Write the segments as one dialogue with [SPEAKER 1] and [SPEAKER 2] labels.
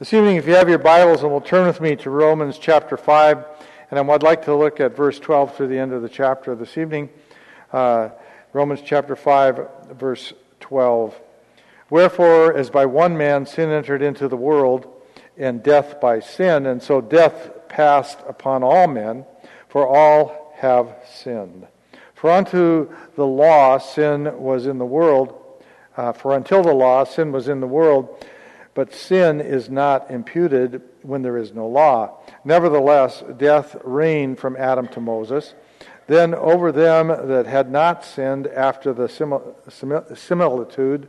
[SPEAKER 1] This evening, if you have your Bibles, and will turn with me to Romans chapter 5, and I'd like to look at verse 12 through the end of the chapter this evening. Romans chapter 5, verse 12. Wherefore, as by one man sin entered into the world, and death by sin, and so death passed upon all men, for all have sinned. For unto the law sin was in the world, for until the law sin was in the world, but sin is not imputed when there is no law. Nevertheless, death reigned from Adam to Moses. Then over them that had not sinned after the similitude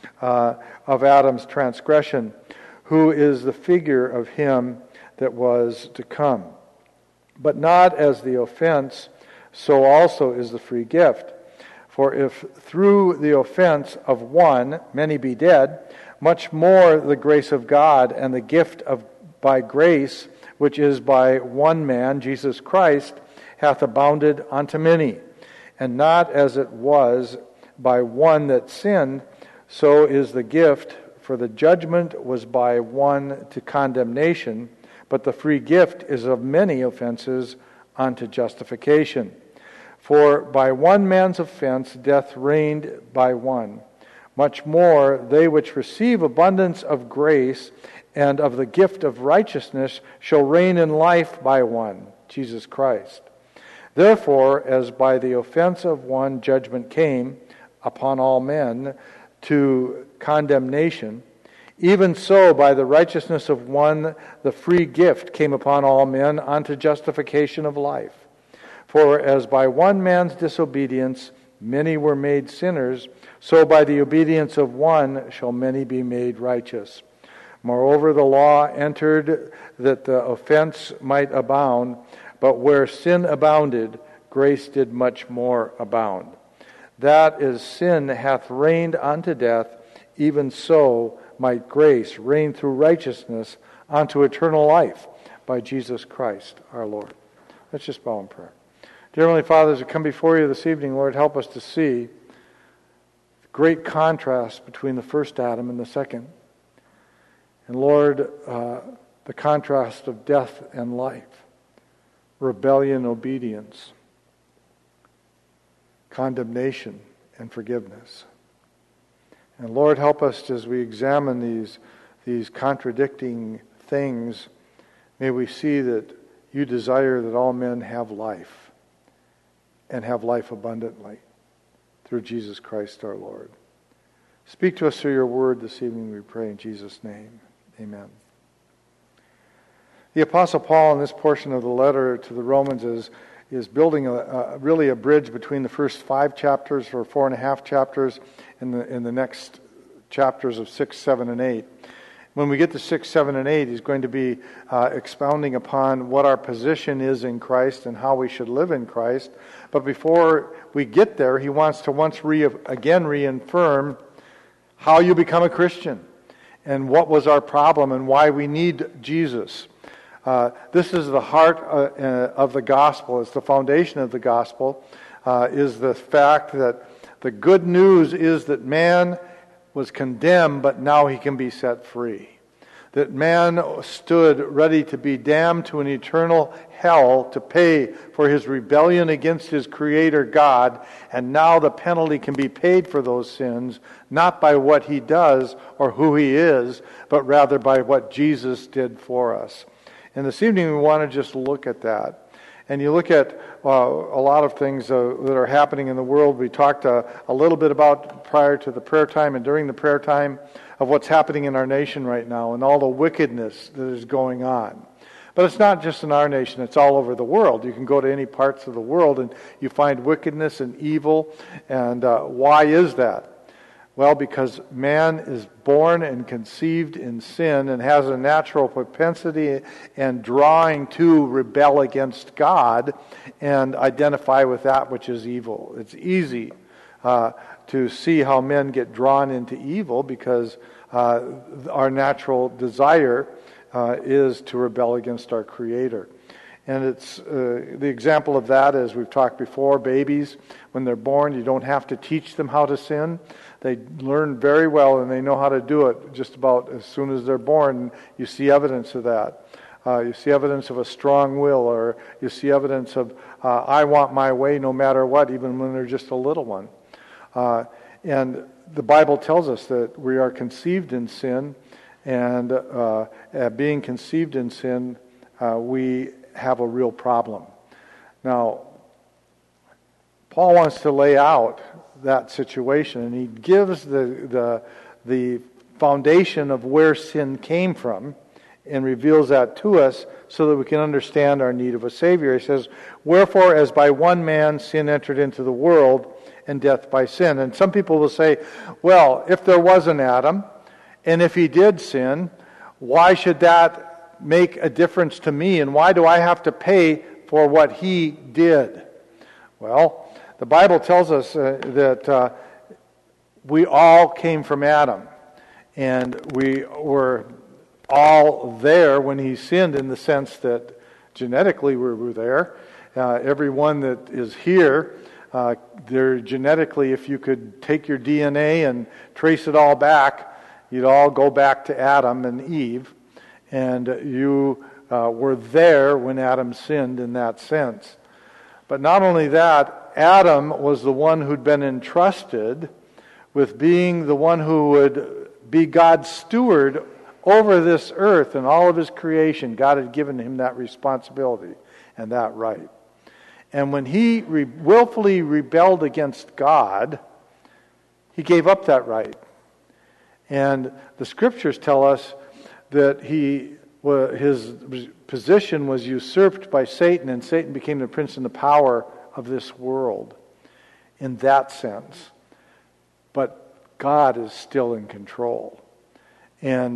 [SPEAKER 1] of Adam's transgression, who is the figure of him that was to come. But not as the offense, so also is the free gift. For if through the offense of one many be dead, much more the grace of God and the gift of by grace, which is by one man, Jesus Christ, hath abounded unto many. And not as it was by one that sinned, so is the gift, for the judgment was by one to condemnation, but the free gift is of many offenses unto justification. For by one man's offense death reigned by one. Much more they which receive abundance of grace and of the gift of righteousness shall reign in life by one, Jesus Christ. Therefore, as by the offense of one judgment came upon all men to condemnation, even so by the righteousness of one the free gift came upon all men unto justification of life. For as by one man's disobedience many were made sinners, so by the obedience of one shall many be made righteous. Moreover, the law entered that the offense might abound, but where sin abounded, grace did much more abound. That is, sin hath reigned unto death, even so might grace reign through righteousness unto eternal life by Jesus Christ our Lord. Let's just bow in prayer. Dear Heavenly Father, as we come before you this evening, Lord, help us to see the great contrast between the first Adam and the second. And Lord, the contrast of death and life, rebellion, obedience, condemnation, and forgiveness. And Lord, help us as we examine these contradicting things. May we see that you desire that all men have life, and have life abundantly through Jesus Christ our Lord. Speak to us through your word this evening, we pray in Jesus' name. Amen. The Apostle Paul in this portion of the letter to the Romans is building really a bridge between the first 5 chapters or 4.5 chapters and the next chapters of 6, 7, and 8. When we get to 6, 7, and 8, he's going to be expounding upon what our position is in Christ and how we should live in Christ. But before we get there, he wants to again reaffirm how you become a Christian and what was our problem and why we need Jesus. This is the heart of the gospel. It's the foundation of the gospel, is the fact that the good news is that man was condemned, but now he can be set free. That man stood ready to be damned to an eternal hell to pay for his rebellion against his Creator God, and now the penalty can be paid for those sins, not by what he does or who he is, but rather by what Jesus did for us. And this evening we want to just look at that. And you look at a lot of things that are happening in the world. We talked a little bit about prior to the prayer time and during the prayer time of what's happening in our nation right now and all the wickedness that is going on. But it's not just in our nation, it's all over the world. You can go to any parts of the world and you find wickedness and evil. And why is that? Well, because man is born and conceived in sin and has a natural propensity and drawing to rebel against God and identify with that which is evil. It's easy to see how men get drawn into evil because our natural desire is to rebel against our Creator. And it's the example of that, as we've talked before, babies, when they're born, you don't have to teach them how to sin. They learn very well, and they know how to do it just about as soon as they're born. You see evidence of that. You see evidence of a strong will, or you see evidence of, I want my way no matter what, even when they're just a little one. And the Bible tells us that we are conceived in sin, and being conceived in sin, we have a real problem. Now, Paul wants to lay out that situation, and he gives the foundation of where sin came from and reveals that to us so that we can understand our need of a Savior. He says, wherefore, as by one man sin entered into the world, and death by sin. And some people will say, well, if there was an Adam, and if he did sin, why should that make a difference to me? And why do I have to pay for what he did? Well, the Bible tells us that we all came from Adam. And we were all there when he sinned, in the sense that genetically we were there. Everyone that is here, they're genetically, if you could take your DNA and trace it all back, you'd all go back to Adam and Eve. And you were there when Adam sinned in that sense. But not only that, Adam was the one who'd been entrusted with being the one who would be God's steward over this earth and all of his creation. God had given him that responsibility and that right. And when he willfully rebelled against God, he gave up that right. And the scriptures tell us that his position was usurped by Satan, and Satan became the prince and the power of this world in that sense. But God is still in control. And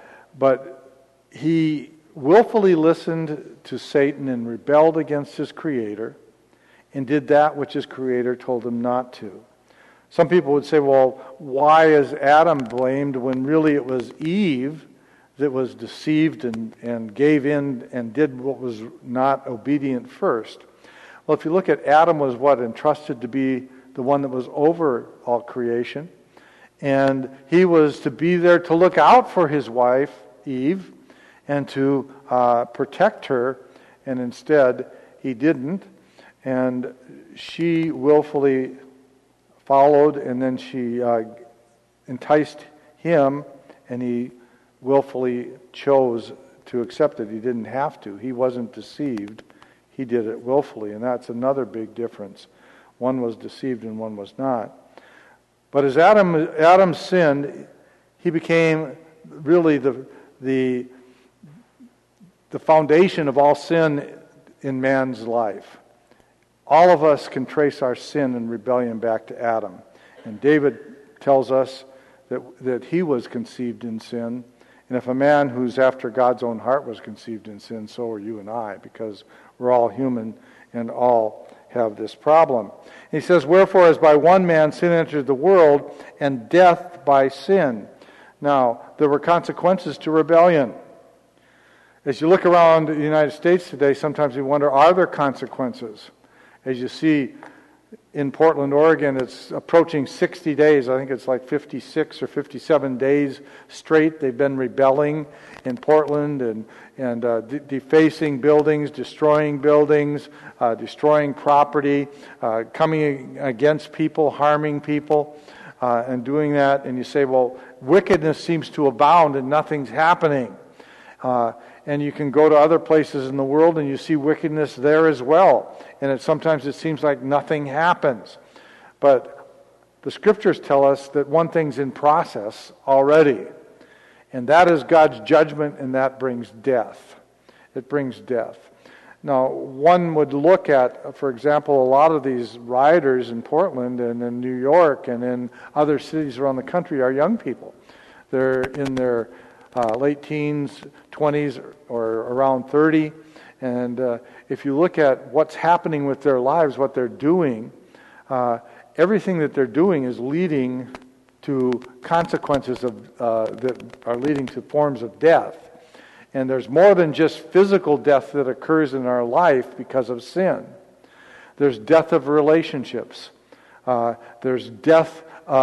[SPEAKER 1] but he willfully listened to Satan and rebelled against his Creator, and did that which his Creator told him not to. Some people would say, well, why is Adam blamed when really it was Eve that was deceived and gave in and did what was not obedient first? Well, if you look at Adam, was entrusted to be the one that was over all creation. And he was to be there to look out for his wife, Eve, and to protect her. And instead, he didn't. And she willfully followed, and then she enticed him, and he willfully chose to accept it. He didn't have to. He wasn't deceived. He did it willfully, and that's another big difference. One was deceived and one was not. But as Adam sinned, he became really the foundation of all sin in man's life. All of us can trace our sin and rebellion back to Adam. And David tells us that he was conceived in sin. And if a man who's after God's own heart was conceived in sin, so are you and I, because we're all human and all have this problem. He says, wherefore as by one man sin entered the world, and death by sin. Now, there were consequences to rebellion. As you look around the United States today, sometimes you wonder, are there consequences? As you see in Portland, Oregon, it's approaching 60 days. I think it's like 56 or 57 days straight. They've been rebelling in Portland and defacing buildings, destroying property, coming against people, harming people, and doing that. And you say, well, wickedness seems to abound and nothing's happening. And you can go to other places in the world and you see wickedness there as well. And sometimes it seems like nothing happens. But the scriptures tell us that one thing's in process already. And that is God's judgment, and that brings death. It brings death. Now, one would look at, for example, a lot of these rioters in Portland and in New York and in other cities around the country are young people. They're in their late teens, 20s, or around 30. And if you look at what's happening with their lives, what they're doing, everything that they're doing is leading to consequences that are leading to forms of death. And there's more than just physical death that occurs in our life because of sin. There's death of relationships. There's death of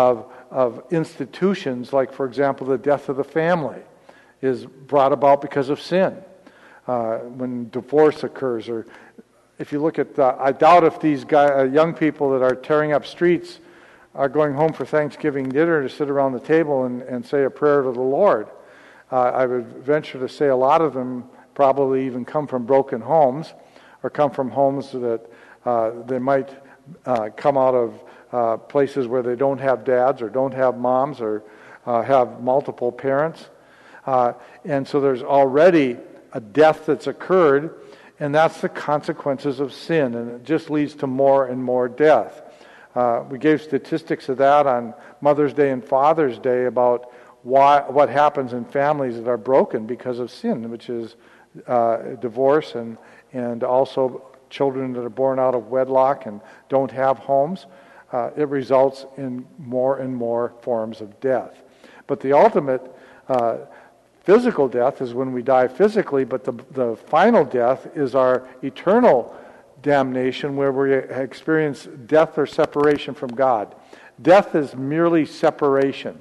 [SPEAKER 1] of institutions, like, for example, the death of the family is brought about because of sin. When divorce occurs, or if you look at, I doubt if these young people that are tearing up streets are going home for Thanksgiving dinner to sit around the table and say a prayer to the Lord. I would venture to say a lot of them probably even come from broken homes, or come from homes that they might come out of places where they don't have dads or don't have moms or have multiple parents. And so there's already a death that's occurred, and that's the consequences of sin, and it just leads to more and more death. We gave statistics of that on Mother's Day and Father's Day about what happens in families that are broken because of sin, which is divorce and also children that are born out of wedlock and don't have homes. It results in more and more forms of death. But the ultimate physical death is when we die physically, but the final death is our eternal damnation, where we experience death or separation from God. Death is merely separation.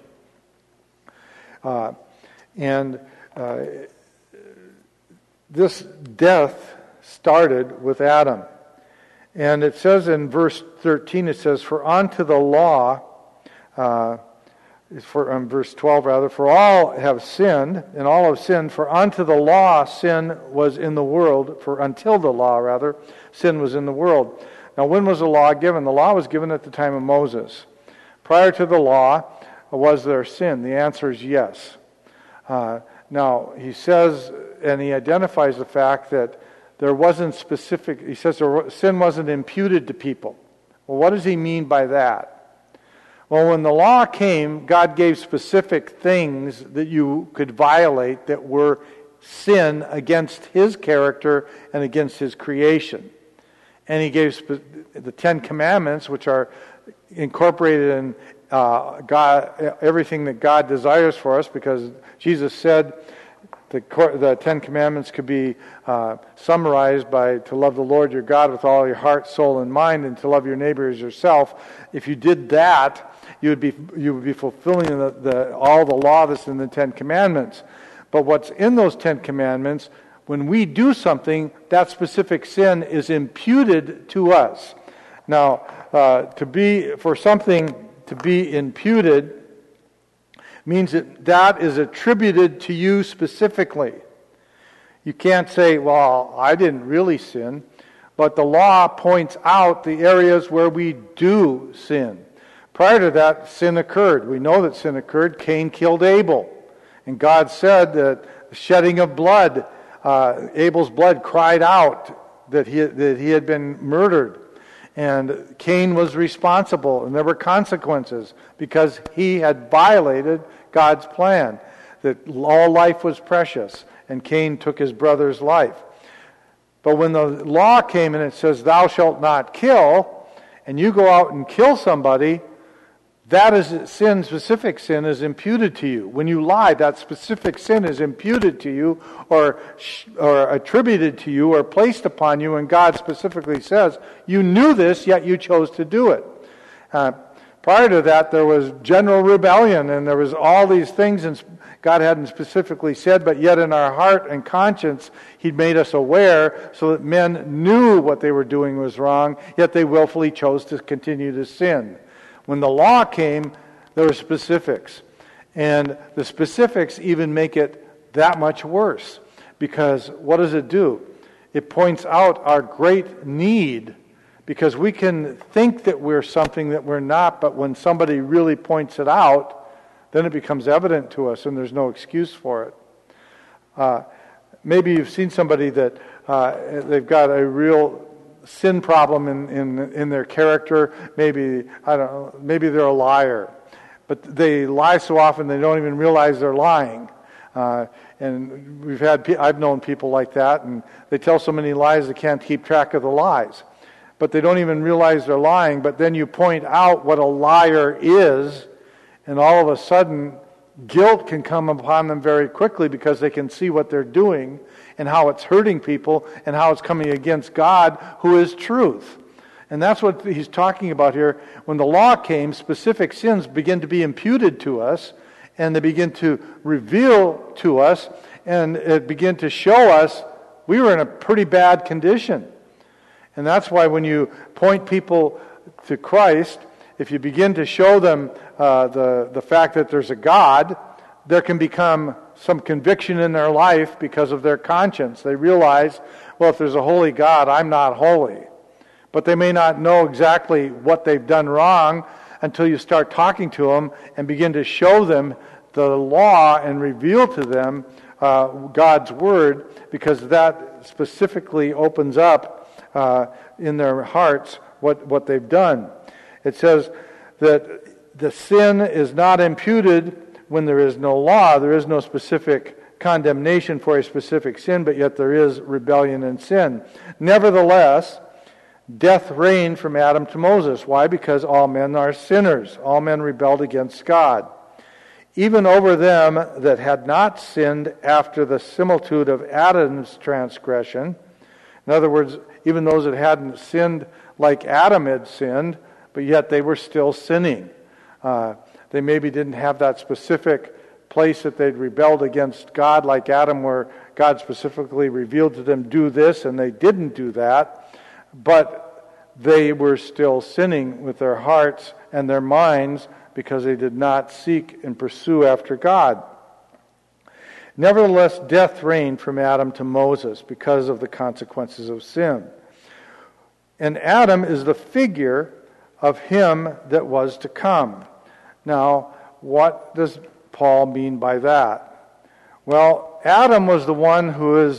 [SPEAKER 1] This death started with Adam. And it says in verse 13, it says, "For unto the law," verse 12 rather, "for all have sinned, and all have sinned, for unto the law sin was in the world," for until the law, rather, sin was in the world. Now, when was the law given? The law was given at the time of Moses. Prior to the law, was there sin? The answer is yes. Now, he says, and he identifies the fact that there wasn't specific, he says sin wasn't imputed to people. Well, what does he mean by that? Well, when the law came, God gave specific things that you could violate that were sin against His character and against His creation. And He gave the Ten Commandments, which are incorporated in God, everything that God desires for us, because Jesus said the Ten Commandments could be summarized by to love the Lord your God with all your heart, soul, and mind, and to love your neighbor as yourself. If you did that, you would be fulfilling all the law that's in the Ten Commandments. But what's in those Ten Commandments, when we do something, that specific sin is imputed to us. Now, for something to be imputed means that is attributed to you specifically. You can't say, well, I didn't really sin, but the law points out the areas where we do sin. Prior to that, sin occurred. We know that sin occurred. Cain killed Abel. And God said that the shedding of blood, Abel's blood cried out that he had been murdered. And Cain was responsible, and there were consequences because he had violated God's plan, that all life was precious, and Cain took his brother's life. But when the law came and it says, "Thou shalt not kill," and you go out and kill somebody, that is sin, specific sin is imputed to you. When you lie, that specific sin is imputed to you or attributed to you or placed upon you, and God specifically says, you knew this, yet you chose to do it. Prior to that, there was general rebellion, and there was all these things, and God hadn't specifically said, but yet in our heart and conscience, He'd made us aware so that men knew what they were doing was wrong, yet they willfully chose to continue to sin. When the law came, there were specifics. And the specifics even make it that much worse. Because what does it do? It points out our great need. Because we can think that we're something that we're not, but when somebody really points it out, then it becomes evident to us and there's no excuse for it. Maybe you've seen somebody that they've got a real sin problem in their character. Maybe, I don't know, maybe they're a liar. But they lie so often they don't even realize they're lying. And I've known people like that, and they tell so many lies they can't keep track of the lies. But they don't even realize they're lying. But then you point out what a liar is, and all of a sudden guilt can come upon them very quickly because they can see what they're doing and how it's hurting people and how it's coming against God, who is truth. And that's what he's talking about here. When the law came, specific sins begin to be imputed to us, and they begin to reveal to us, and it begin to show us we were in a pretty bad condition. And that's why when you point people to Christ, if you begin to show them the fact that there's a God, there can become some conviction in their life because of their conscience. They realize, well, if there's a holy God, I'm not holy. But they may not know exactly what they've done wrong until you start talking to them and begin to show them the law and reveal to them God's Word, because that specifically opens up in their hearts what they've done. It says that the sin is not imputed when there is no law. There is no specific condemnation for a specific sin, but yet there is rebellion and sin. Nevertheless, death reigned from Adam to Moses. Why? Because all men are sinners. All men rebelled against God. Even over them that had not sinned after the similitude of Adam's transgression. In other words, even those that hadn't sinned like Adam had sinned, but yet they were still sinning. They maybe didn't have that specific place that they'd rebelled against God like Adam, where God specifically revealed to them, do this, and they didn't do that. But they were still sinning with their hearts and their minds because they did not seek and pursue after God. Nevertheless, death reigned from Adam to Moses because of the consequences of sin. And Adam is the figure of him that was to come. Now, what does Paul mean by that? Well, Adam was the one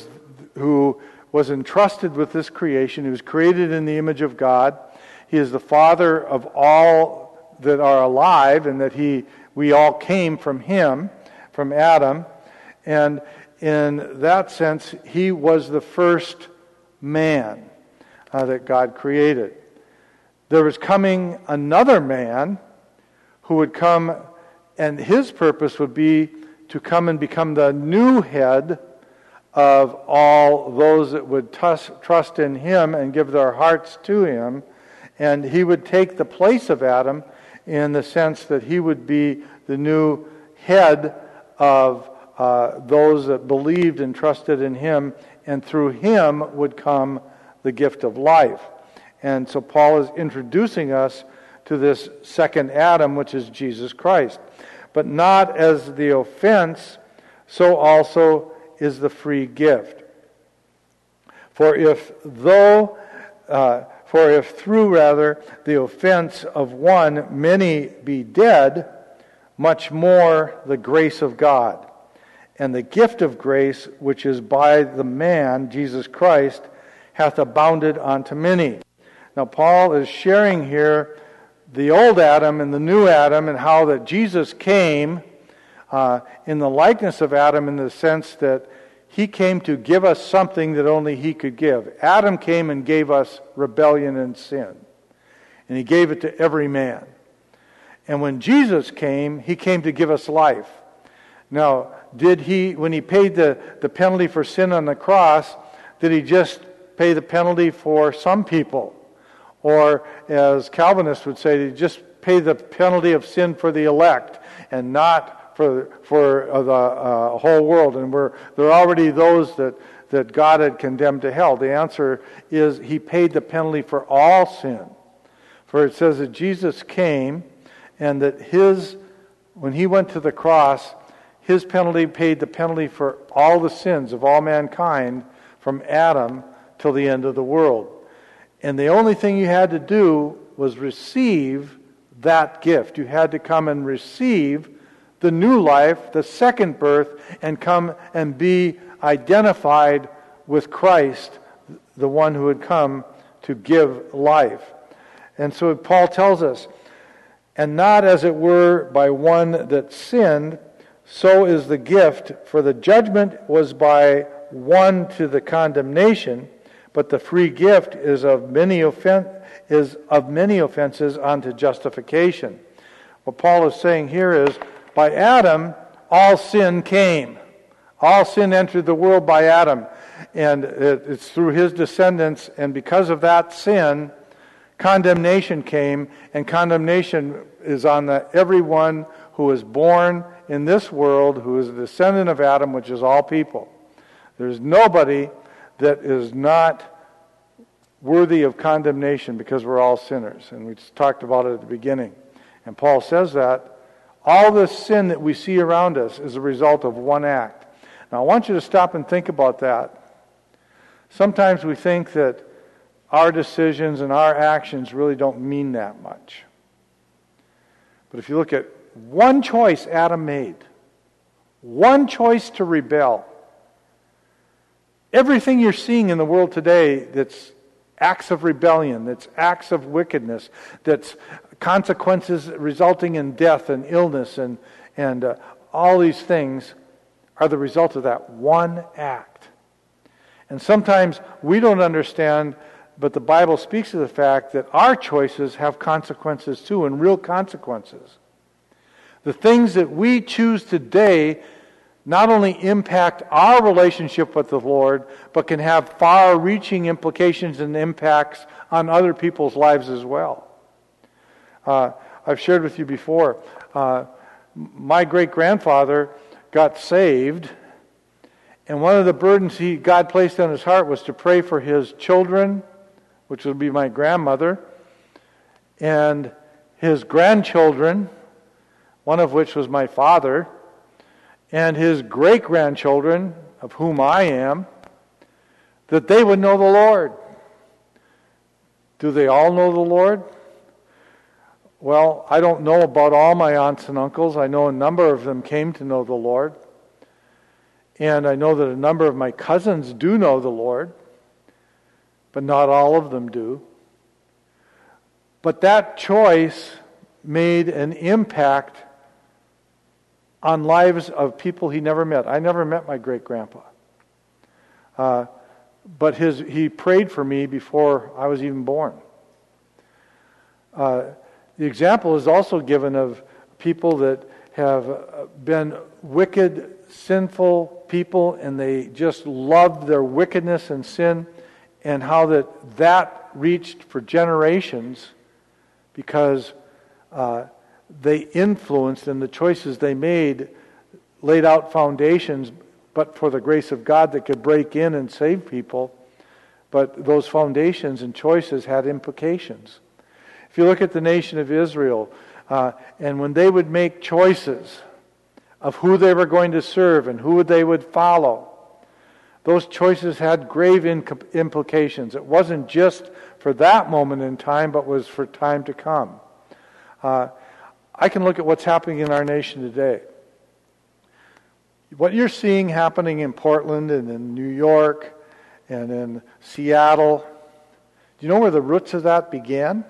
[SPEAKER 1] who was entrusted with this creation. He was created in the image of God. He is the father of all that are alive, and that we all came from him, from Adam. And in that sense, he was the first man that God created. There was coming another man who would come, and his purpose would be to come and become the new head of all those that would trust in him and give their hearts to him. And he would take the place of Adam in the sense that he would be the new head of those that believed and trusted in him, and through him would come the gift of life. And so Paul is introducing us to this second Adam, which is Jesus Christ. But not as the offense, so also is the free gift. For if through the offense of one many be dead, much more the grace of God and the gift of grace, which is by the man Jesus Christ, hath abounded unto many. Now Paul is sharing here the old Adam and the new Adam, and how that Jesus came in the likeness of Adam, in the sense that he came to give us something that only he could give. Adam came and gave us rebellion and sin, and he gave it to every man. And when Jesus came, he came to give us life. Now, did he, when he paid the penalty for sin on the cross, did he just pay the penalty for some people? Or, as Calvinists would say, did he just pay the penalty of sin for the elect and not for the whole world? And there are already those that God had condemned to hell. The answer is he paid the penalty for all sin. For it says that Jesus came, and that when he went to the cross, his penalty paid the penalty for all the sins of all mankind from Adam till the end of the world. And the only thing you had to do was receive that gift. You had to come and receive the new life, the second birth, and come and be identified with Christ, the one who had come to give life. And so Paul tells us, and not as it were by one that sinned, so is the gift, for the judgment was by one to the condemnation, but the free gift is of many offenses unto justification. What Paul is saying here is, by Adam, all sin came. All sin entered the world by Adam. And it's through his descendants, and because of that sin, condemnation came, and condemnation is on everyone who is born in this world, who is a descendant of Adam, which is all people. There's nobody that is not worthy of condemnation because we're all sinners. And we talked about it at the beginning. And Paul says that all this sin that we see around us is a result of one act. Now I want you to stop and think about that. Sometimes we think that our decisions and our actions really don't mean that much. But if you look at one choice Adam made, one choice to rebel, everything you're seeing in the world today that's acts of rebellion, that's acts of wickedness, that's consequences resulting in death and illness and all these things are the result of that one act. And sometimes we don't understand, but the Bible speaks of the fact that our choices have consequences too, and real consequences. The things that we choose today not only impact our relationship with the Lord, but can have far-reaching implications and impacts on other people's lives as well. I've shared with you before, my great-grandfather got saved, and one of the burdens God placed on his heart was to pray for his children, which would be my grandmother, and his grandchildren, one of which was my father, and his great-grandchildren, of whom I am, that they would know the Lord. Do they all know the Lord? Well, I don't know about all my aunts and uncles. I know a number of them came to know the Lord. And I know that a number of my cousins do know the Lord, but not all of them do. But that choice made an impact on lives of people he never met. I never met my great-grandpa. But he prayed for me before I was even born. The example is also given of people that have been wicked, sinful people, and they just loved their wickedness and sin, and how that reached for generations because they influenced, and the choices they made laid out foundations, but for the grace of God that could break in and save people. But those foundations and choices had implications. If you look at the nation of Israel, and when they would make choices of who they were going to serve and who they would follow, those choices had grave implications. It wasn't just for that moment in time, but was for time to come. I can look at what's happening in our nation today. What you're seeing happening in Portland and in New York and in Seattle, do you know where the roots of that began?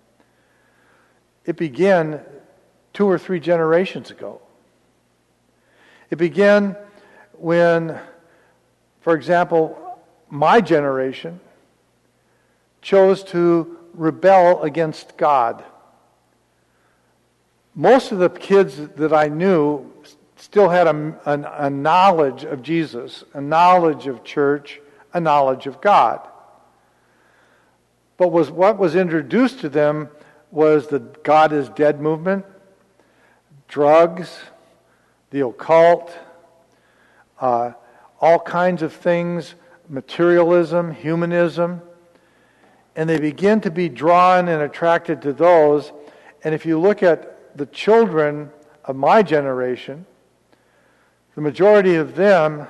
[SPEAKER 1] It began 2 or 3 generations ago. It began when, for example, my generation chose to rebel against God. Most of the kids that I knew still had a knowledge of Jesus, a knowledge of church, a knowledge of God. But what was introduced to them was the God is dead movement, drugs, the occult, all kinds of things, materialism, humanism, and they begin to be drawn and attracted to those. And if you look at the children of my generation, the majority of them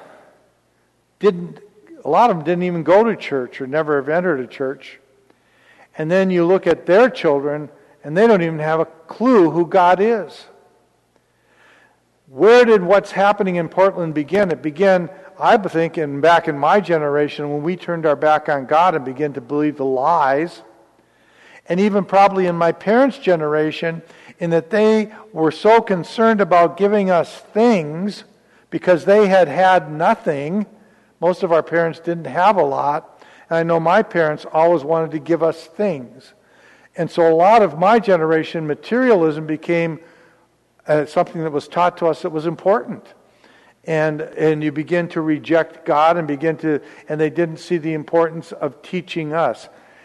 [SPEAKER 1] a lot of them didn't even go to church or never have entered a church. And then you look at their children, and they don't even have a clue who God is. Where did what's happening in Portland begin? It began, I think, back in my generation when we turned our back on God and began to believe the lies. And even probably in my parents' generation, in that they were so concerned about giving us things because they had nothing. Most of our parents didn't have a lot. And I know my parents always wanted to give us things. And so a lot of my generation, materialism became something that was taught to us that was important. And you begin to reject God and they didn't see the importance of teaching us.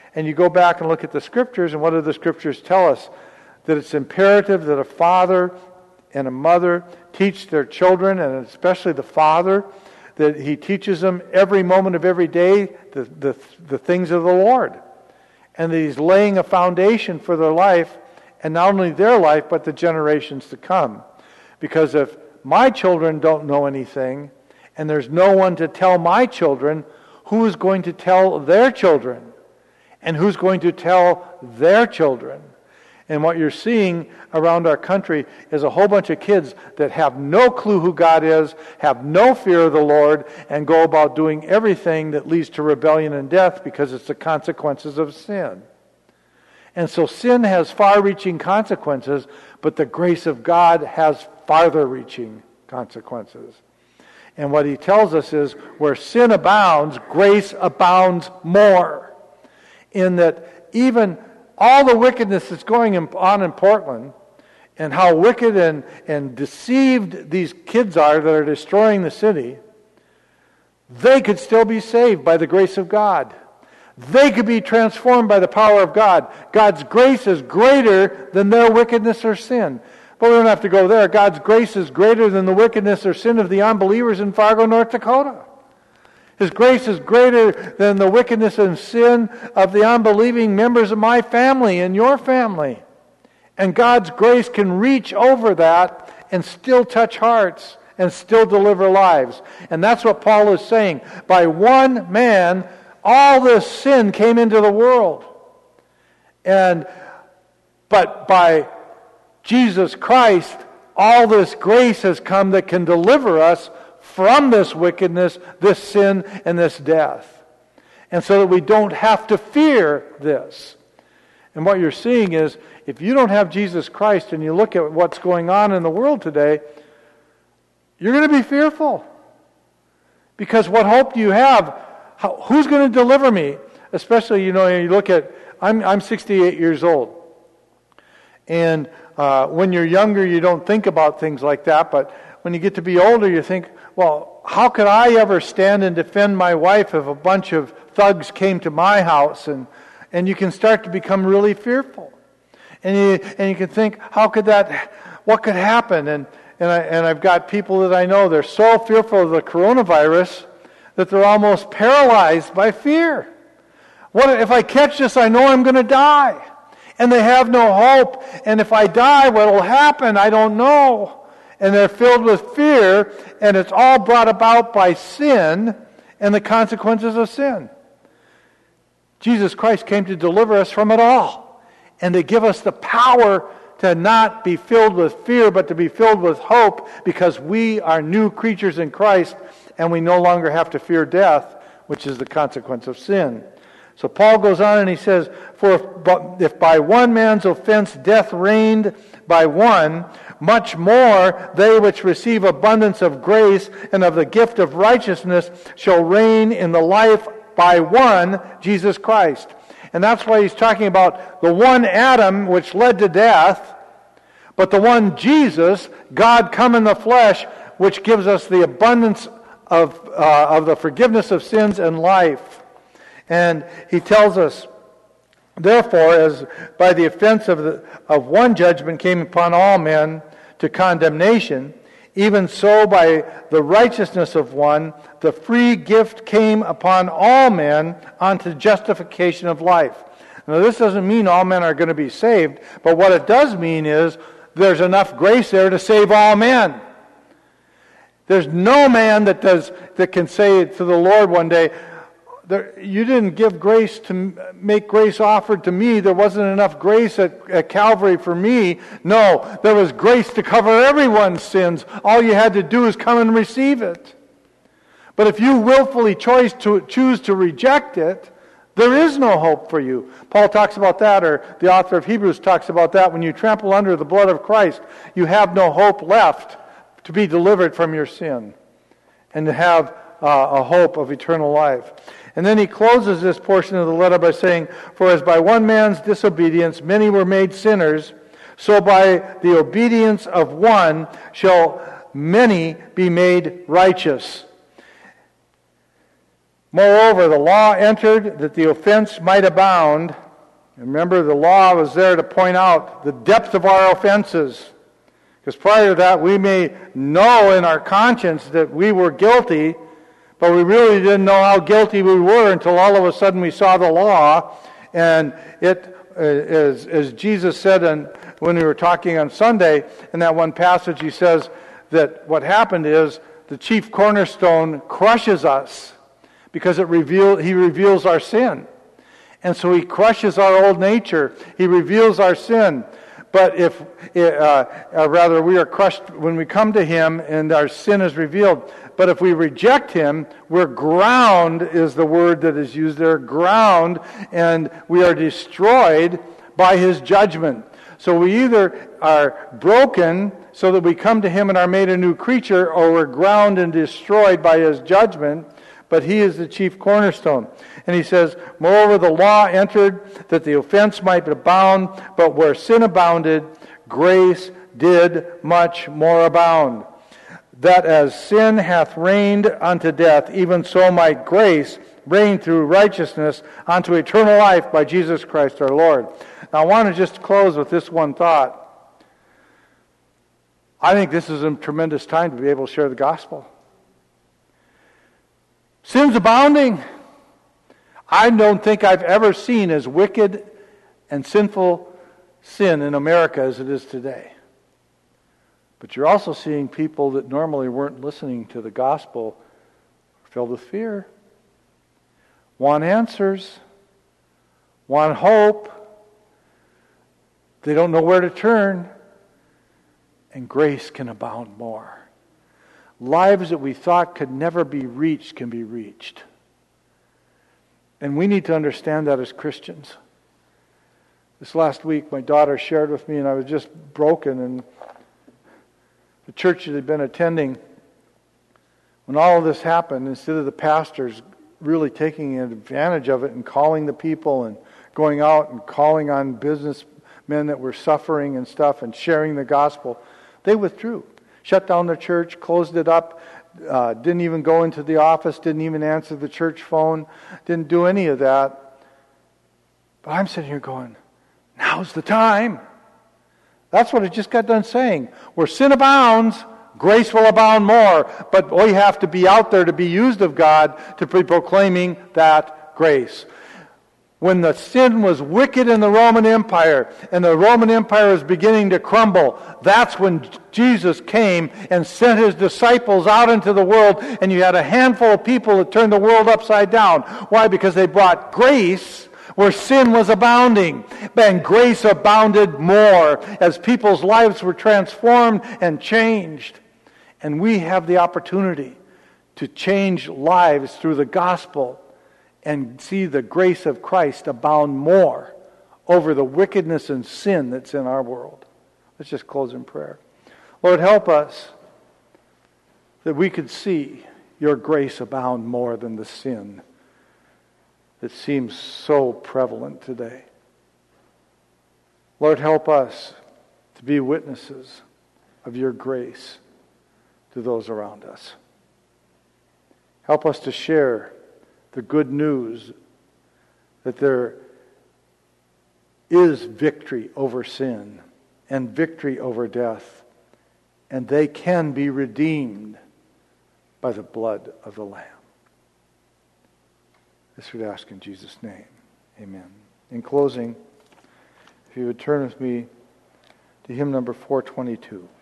[SPEAKER 1] And you go back and look at the Scriptures, and what do the Scriptures tell us? That it's imperative that a father and a mother teach their children, and especially the father, that he teaches them every moment of every day the things of the Lord. And that he's laying a foundation for their life, and not only their life, but the generations to come. Because if my children don't know anything, and there's no one to tell my children, who is going to tell their children? And who's going to tell their children? And what you're seeing around our country is a whole bunch of kids that have no clue who God is, have no fear of the Lord, and go about doing everything that leads to rebellion and death because it's the consequences of sin. And so sin has far-reaching consequences, but the grace of God has farther-reaching consequences. And what he tells us is, where sin abounds, grace abounds more. In that even all the wickedness that's going on in Portland, and how wicked and deceived these kids are that are destroying the city, they could still be saved by the grace of God. They could be transformed by the power of God. God's grace is greater than their wickedness or sin. But we don't have to go there. God's grace is greater than the wickedness or sin of the unbelievers in Fargo, North Dakota. His grace is greater than the wickedness and sin of the unbelieving members of my family and your family. And God's grace can reach over that and still touch hearts and still deliver lives. And that's what Paul is saying. By one man, all this sin came into the world. But by Jesus Christ, all this grace has come that can deliver us from this wickedness, this sin, and this death. And so that we don't have to fear this. And what you're seeing is, if you don't have Jesus Christ and you look at what's going on in the world today, you're going to be fearful. Because what hope do you have? Who's going to deliver me? Especially, you look at, I'm 68 years old. And when you're younger, you don't think about things like that. But when you get to be older, you think, well, how could I ever stand and defend my wife if a bunch of thugs came to my house? And you can start to become really fearful. And you can think, what could happen? And I've got people that I know, they're so fearful of the coronavirus that they're almost paralyzed by fear. What if I catch this? I know I'm going to die. And they have no hope. And if I die, what will happen? I don't know. And they're filled with fear, and it's all brought about by sin and the consequences of sin. Jesus Christ came to deliver us from it all, and to give us the power to not be filled with fear, but to be filled with hope, because we are new creatures in Christ, and we no longer have to fear death, which is the consequence of sin. So Paul goes on and he says, for if by one man's offense death reigned by one, much more they which receive abundance of grace and of the gift of righteousness shall reign in the life by one, Jesus Christ. And that's why he's talking about the one Adam which led to death, but the one Jesus, God come in the flesh, which gives us the abundance of the forgiveness of sins and life. And he tells us, therefore, as by the offense of one judgment came upon all men to condemnation, even so by the righteousness of one, the free gift came upon all men unto justification of life. Now, this doesn't mean all men are going to be saved, but what it does mean is there's enough grace there to save all men. There's no man that can say to the Lord one day, you didn't give grace to make grace offered to me. There wasn't enough grace at Calvary for me. No, there was grace to cover everyone's sins. All you had to do is come and receive it. But if you willfully choose to reject it, there is no hope for you. Paul talks about that, or the author of Hebrews talks about that. When you trample under the blood of Christ, you have no hope left to be delivered from your sin and to have a hope of eternal life. And then he closes this portion of the letter by saying, for as by one man's disobedience many were made sinners, so by the obedience of one shall many be made righteous. Moreover, the law entered that the offense might abound. Remember, the law was there to point out the depth of our offenses. Because prior to that, we may know in our conscience that we were guilty, but we really didn't know how guilty we were until all of a sudden we saw the law. And it, as Jesus said when we were talking on Sunday, in that one passage, he says that what happened is the chief cornerstone crushes us because he reveals our sin. And so he crushes our old nature. He reveals our sin. But we are crushed when we come to him and our sin is revealed. But if we reject him, we're ground, is the word that is used there, ground, and we are destroyed by his judgment. So we either are broken so that we come to him and are made a new creature, or we're ground and destroyed by his judgment. But he is the chief cornerstone. And he says, moreover, the law entered that the offense might abound, but where sin abounded, grace did much more abound. That as sin hath reigned unto death, even so might grace reign through righteousness unto eternal life by Jesus Christ our Lord. Now I want to just close with this one thought. I think this is a tremendous time to be able to share the gospel. Sin's abounding. I don't think I've ever seen as wicked and sinful sin in America as it is today. But you're also seeing people that normally weren't listening to the gospel filled with fear, want answers, want hope. They don't know where to turn. And grace can abound more. Lives that we thought could never be reached can be reached. And we need to understand that as Christians. This last week, my daughter shared with me, and I was just broken. And the church that had been attending, when all of this happened, instead of the pastors really taking advantage of it and calling the people and going out and calling on businessmen that were suffering and stuff and sharing the gospel, they withdrew. Shut down the church, closed it up, didn't even go into the office, didn't even answer the church phone, didn't do any of that. But I'm sitting here going, now's the time. That's what I just got done saying. Where sin abounds, grace will abound more. But we have to be out there to be used of God to be proclaiming that grace. When the sin was wicked in the Roman Empire and the Roman Empire was beginning to crumble, that's when Jesus came and sent his disciples out into the world, and you had a handful of people that turned the world upside down. Why? Because they brought grace where sin was abounding, and grace abounded more as people's lives were transformed and changed. And we have the opportunity to change lives through the gospel and see the grace of Christ abound more over the wickedness and sin that's in our world. Let's just close in prayer. Lord, help us that we could see your grace abound more than the sin that seems so prevalent today. Lord, help us to be witnesses of your grace to those around us. Help us to share the good news that there is victory over sin and victory over death, and they can be redeemed by the blood of the Lamb. This we ask in Jesus' name. Amen. In closing, if you would turn with me to hymn number 422.